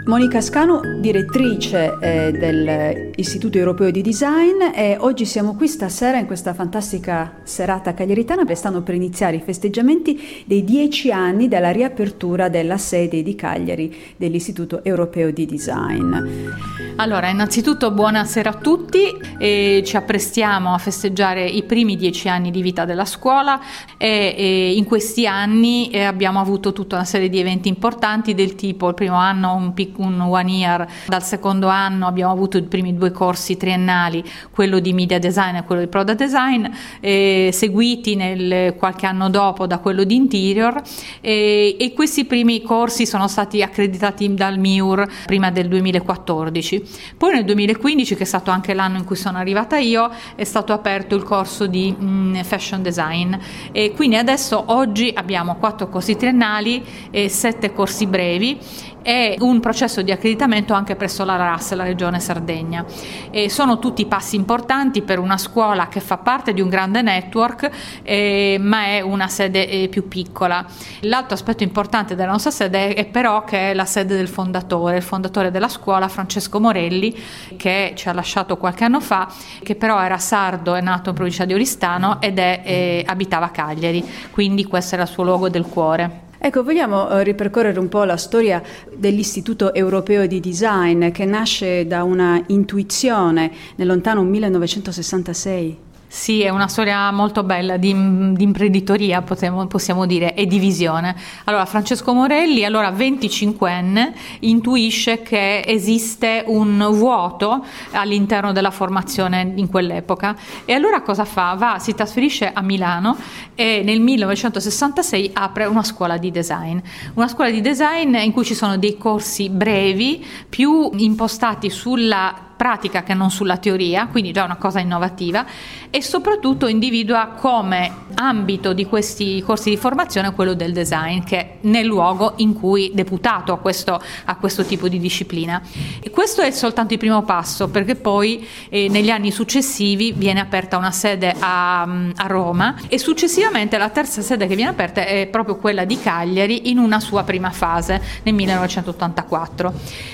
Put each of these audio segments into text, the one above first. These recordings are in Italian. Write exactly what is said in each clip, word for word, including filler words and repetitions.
Monica Ascanu, direttrice eh, dell'Istituto Europeo di Design, e oggi siamo qui stasera in questa fantastica serata cagliaritana perché stanno per iniziare i festeggiamenti dei dieci anni dalla riapertura della sede di Cagliari dell'Istituto Europeo di Design. Allora, innanzitutto buonasera a tutti, e ci apprestiamo a festeggiare i primi dieci anni di vita della scuola e, e in questi anni eh, abbiamo avuto tutta una serie di eventi importanti del tipo: il primo anno un piccolo un one year, dal secondo anno abbiamo avuto i primi due corsi triennali, quello di media design e quello di product design, eh, seguiti nel qualche anno dopo da quello di interior, eh, e questi primi corsi sono stati accreditati dal M I U R prima del duemilaquattordici. Poi nel duemilaquindici, che è stato anche l'anno in cui sono arrivata io, è stato aperto il corso di mh, fashion design, e quindi adesso oggi abbiamo quattro corsi triennali e sette corsi brevi e un processo di accreditamento anche presso la R A S, la Regione Sardegna. E sono tutti passi importanti per una scuola che fa parte di un grande network, eh, ma è una sede eh, più piccola. L'altro aspetto importante della nostra sede è però che è la sede del fondatore, il fondatore della scuola, Francesco Morelli, che ci ha lasciato qualche anno fa, che però era sardo, è nato in provincia di Oristano ed è, eh, abitava a Cagliari, quindi questo era il suo luogo del cuore. Ecco, vogliamo eh, ripercorrere un po' la storia dell'Istituto Europeo di Design, che nasce da una intuizione nel lontano millenovecentosessantasei. Sì, è una storia molto bella di, di imprenditoria, possiamo, possiamo dire, e di visione. Allora, Francesco Morelli, allora venticinquenne, intuisce che esiste un vuoto all'interno della formazione in quell'epoca, e allora cosa fa? Va, si trasferisce a Milano e nel millenovecentosessantasei apre una scuola di design, una scuola di design in cui ci sono dei corsi brevi più impostati sulla pratica che non sulla teoria, quindi già una cosa innovativa, e soprattutto individua come ambito di questi corsi di formazione quello del design, che è nel luogo in cui deputato a questo, a questo tipo di disciplina. E questo è soltanto il primo passo, perché poi eh, negli anni successivi viene aperta una sede a, a Roma, e successivamente la terza sede che viene aperta è proprio quella di Cagliari in una sua prima fase nel millenovecentottantaquattro.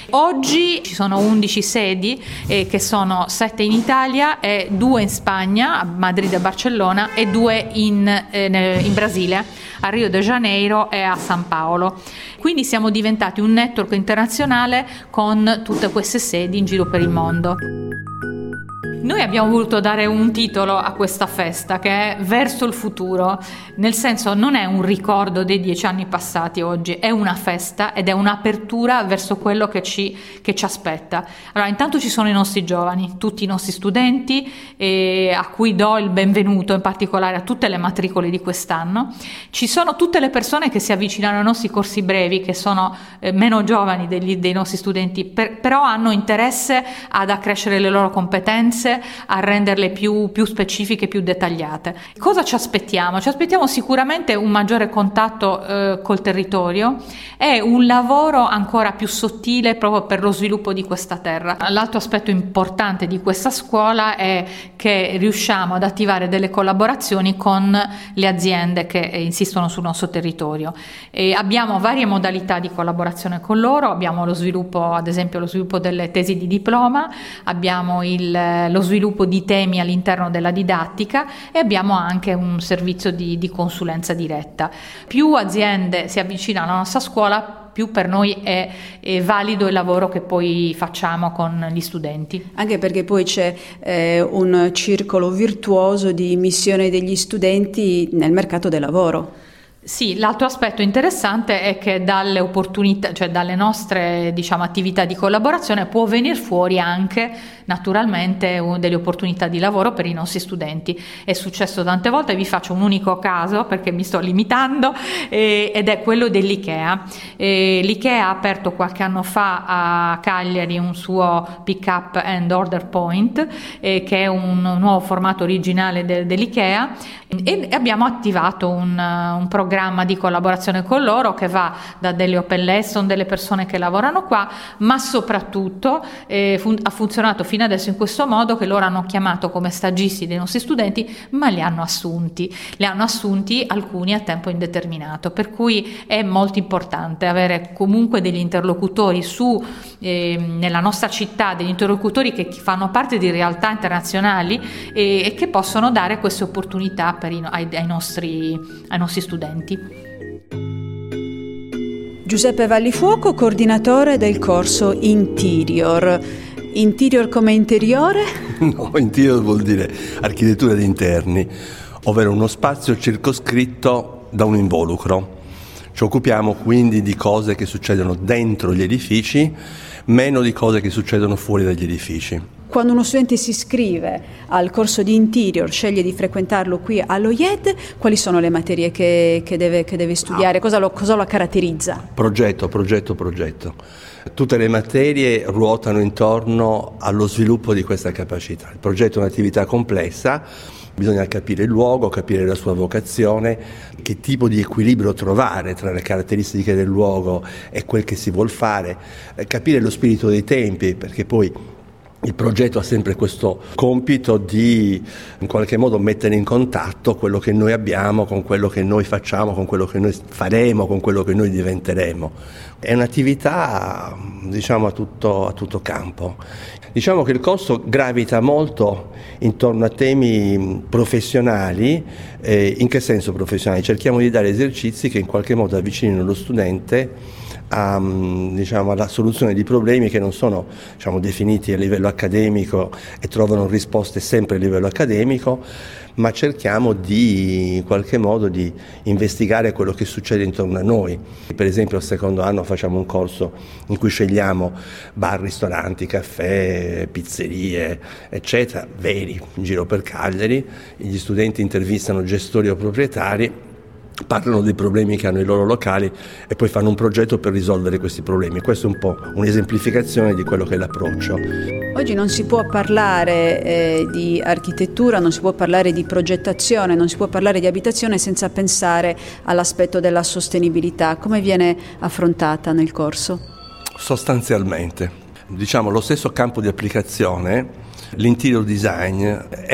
Oggi ci sono undici sedi, Eh, che sono sette in Italia e due in Spagna, a Madrid e Barcellona, e due in, eh, in Brasile, a Rio de Janeiro e a San Paolo. Quindi siamo diventati un network internazionale con tutte queste sedi in giro per il mondo. Noi abbiamo voluto dare un titolo a questa festa, che è Verso il futuro, nel senso non è un ricordo dei dieci anni passati oggi, è una festa ed è un'apertura verso quello che ci, che ci aspetta. Allora, intanto ci sono i nostri giovani, tutti i nostri studenti, eh, a cui do il benvenuto in particolare a tutte le matricole di quest'anno. Ci sono tutte le persone che si avvicinano ai nostri corsi brevi, che sono eh, meno giovani degli, dei nostri studenti, per, però hanno interesse ad accrescere le loro competenze, a renderle più, più specifiche, più dettagliate. Cosa ci aspettiamo? Ci aspettiamo sicuramente un maggiore contatto eh, col territorio e un lavoro ancora più sottile proprio per lo sviluppo di questa terra. L'altro aspetto importante di questa scuola è che riusciamo ad attivare delle collaborazioni con le aziende che insistono sul nostro territorio, e abbiamo varie modalità di collaborazione con loro. Abbiamo lo sviluppo, ad esempio lo sviluppo delle tesi di diploma, abbiamo il, lo sviluppo di temi all'interno della didattica, e abbiamo anche un servizio di, di consulenza diretta. Più aziende si avvicinano alla nostra scuola, più per noi è, è valido il lavoro che poi facciamo con gli studenti. Anche perché poi c'è eh, un circolo virtuoso di missione degli studenti nel mercato del lavoro. Sì, l'altro aspetto interessante è che dalle opportunità, cioè dalle nostre, diciamo, attività di collaborazione può venire fuori anche naturalmente delle opportunità di lavoro per i nostri studenti. È successo tante volte, vi faccio un unico caso perché mi sto limitando, eh, ed è quello dell'IKEA. Eh, L'IKEA ha aperto qualche anno fa a Cagliari un suo pick up and order point, eh, che è un nuovo formato originale de- dell'IKEA, e abbiamo attivato un, un programma programma di collaborazione con loro che va da delle open lesson, delle persone che lavorano qua, ma soprattutto eh, fun- ha funzionato fino adesso in questo modo che loro hanno chiamato come stagisti dei nostri studenti, ma li hanno assunti, li hanno assunti alcuni a tempo indeterminato, per cui è molto importante avere comunque degli interlocutori su eh, nella nostra città, degli interlocutori che fanno parte di realtà internazionali e, e che possono dare queste opportunità per i, ai, ai, nostri, ai nostri studenti. Giuseppe Vallifuoco, coordinatore del corso Interior. Interior come interiore? No, interior vuol dire architettura di interni, ovvero uno spazio circoscritto da un involucro. Ci occupiamo quindi di cose che succedono dentro gli edifici, meno di cose che succedono fuori dagli edifici. Quando uno studente si iscrive al corso di Interior, sceglie di frequentarlo qui all'O I E D, quali sono le materie che, che, deve, che deve studiare? Cosa lo, cosa lo caratterizza? Progetto, progetto, progetto. Tutte le materie ruotano intorno allo sviluppo di questa capacità. Il progetto è un'attività complessa, bisogna capire il luogo, capire la sua vocazione, che tipo di equilibrio trovare tra le caratteristiche del luogo e quel che si vuol fare, capire lo spirito dei tempi, perché poi il progetto ha sempre questo compito di in qualche modo mettere in contatto quello che noi abbiamo con quello che noi facciamo, con quello che noi faremo, con quello che noi diventeremo. È un'attività, diciamo, a tutto, a tutto campo. Diciamo che il corso gravita molto intorno a temi professionali. Eh, in che senso professionali? Cerchiamo di dare esercizi che in qualche modo avvicinino lo studente a, diciamo, alla soluzione di problemi che non sono, diciamo, definiti a livello accademico e trovano risposte sempre a livello accademico, ma cerchiamo di in qualche modo di investigare quello che succede intorno a noi. Per esempio al secondo anno facciamo un corso in cui scegliamo bar, ristoranti, caffè, pizzerie, eccetera, veri, in giro per Cagliari. Gli studenti intervistano gestori o proprietari, parlano dei problemi che hanno i loro locali e poi fanno un progetto per risolvere questi problemi. Questo è un po' un'esemplificazione di quello che è l'approccio. Oggi non si può parlare eh, di architettura, non si può parlare di progettazione, non si può parlare di abitazione senza pensare all'aspetto della sostenibilità. Come viene affrontata nel corso? Sostanzialmente, diciamo, lo stesso campo di applicazione, l'interior design,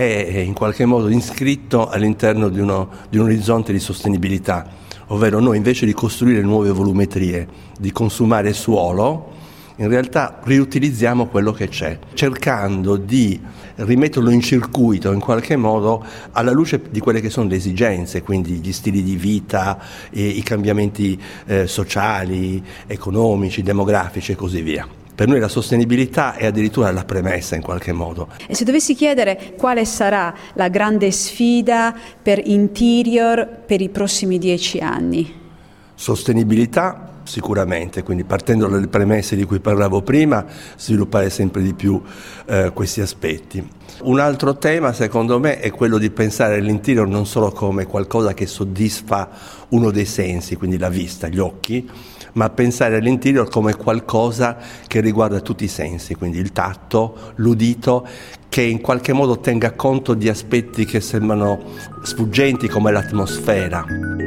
è in qualche modo iscritto all'interno di, uno, di un orizzonte di sostenibilità, ovvero noi invece di costruire nuove volumetrie, di consumare suolo, in realtà riutilizziamo quello che c'è, cercando di rimetterlo in circuito in qualche modo alla luce di quelle che sono le esigenze, quindi gli stili di vita, i cambiamenti eh, sociali, economici, demografici e così via. Per noi la sostenibilità è addirittura la premessa in qualche modo. E se dovessi chiedere quale sarà la grande sfida per Interior per i prossimi dieci anni? Sostenibilità sicuramente, quindi partendo dalle premesse di cui parlavo prima, sviluppare sempre di più eh, questi aspetti. Un altro tema secondo me è quello di pensare all'interior non solo come qualcosa che soddisfa uno dei sensi, quindi la vista, gli occhi, ma pensare all'interior come qualcosa che riguarda tutti i sensi, quindi il tatto, l'udito, che in qualche modo tenga conto di aspetti che sembrano sfuggenti come l'atmosfera.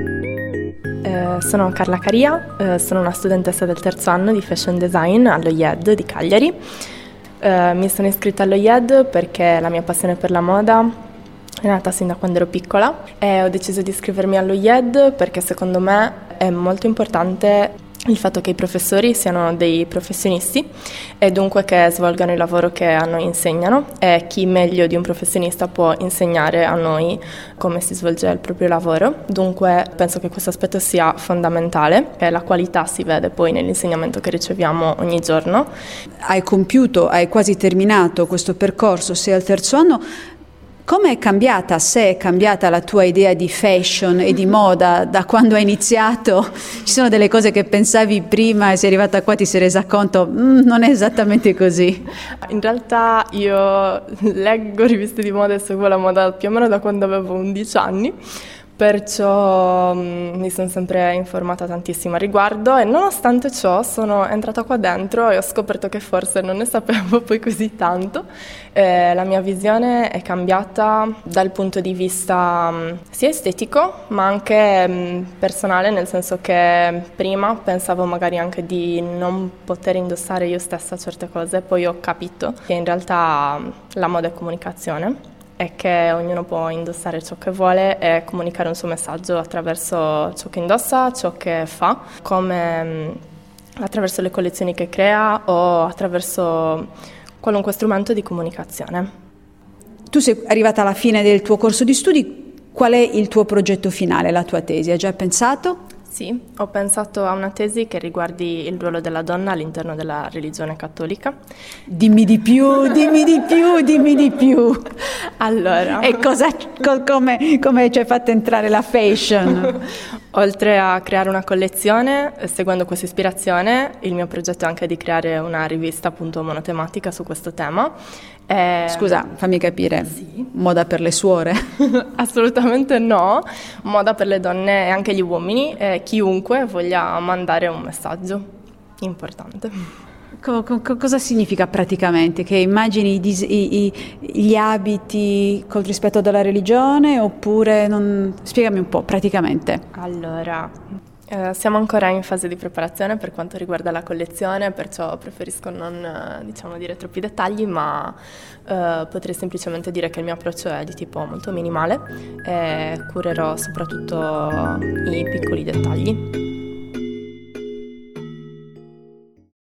Eh, sono Carla Caria, eh, sono una studentessa del terzo anno di Fashion Design all'O I E D di Cagliari. Eh, mi sono iscritta all'O I E D perché la mia passione per la moda è nata sin da quando ero piccola e ho deciso di iscrivermi all'O I E D perché secondo me è molto importante il fatto che i professori siano dei professionisti e dunque che svolgano il lavoro che a noi insegnano, e chi meglio di un professionista può insegnare a noi come si svolge il proprio lavoro. Dunque penso che questo aspetto sia fondamentale e la qualità si vede poi nell'insegnamento che riceviamo ogni giorno. Hai compiuto, hai quasi terminato questo percorso, sei al terzo anno. Come è cambiata, se è cambiata la tua idea di fashion e di moda da quando hai iniziato? Ci sono delle cose che pensavi prima e sei arrivata qua e ti sei resa conto mm, non è esattamente così? In realtà io leggo riviste di moda e seguo la moda più o meno da quando avevo undici anni, Perciò mh, mi sono sempre informata tantissimo a riguardo e nonostante ciò sono entrata qua dentro e ho scoperto che forse non ne sapevo poi così tanto. Eh, la mia visione è cambiata dal punto di vista mh, sia estetico ma anche mh, personale, nel senso che prima pensavo magari anche di non poter indossare io stessa certe cose, poi ho capito che in realtà mh, la moda è comunicazione è che ognuno può indossare ciò che vuole e comunicare un suo messaggio attraverso ciò che indossa, ciò che fa, come mh, attraverso le collezioni che crea o attraverso qualunque strumento di comunicazione. Tu sei arrivata alla fine del tuo corso di studi, qual è il tuo progetto finale, la tua tesi? Hai già pensato? Sì, ho pensato a una tesi che riguardi il ruolo della donna all'interno della religione cattolica. Dimmi di più, dimmi di più, dimmi di più. Allora... E cosa, co- come, come ci hai fatto entrare la fashion? Oltre a creare una collezione, seguendo questa ispirazione, il mio progetto è anche di creare una rivista appunto monotematica su questo tema. E... Scusa, fammi capire, sì. Moda per le suore? Assolutamente no, moda per le donne e anche gli uomini e chiunque voglia mandare un messaggio importante. Co- co- cosa significa praticamente? Che immagini i dis- i- i- gli abiti col rispetto della religione oppure non... Spiegami un po' praticamente. Allora, eh, siamo ancora in fase di preparazione per quanto riguarda la collezione, perciò preferisco non eh, diciamo dire troppi dettagli, ma eh, potrei semplicemente dire che il mio approccio è di tipo molto minimale e curerò soprattutto i piccoli dettagli.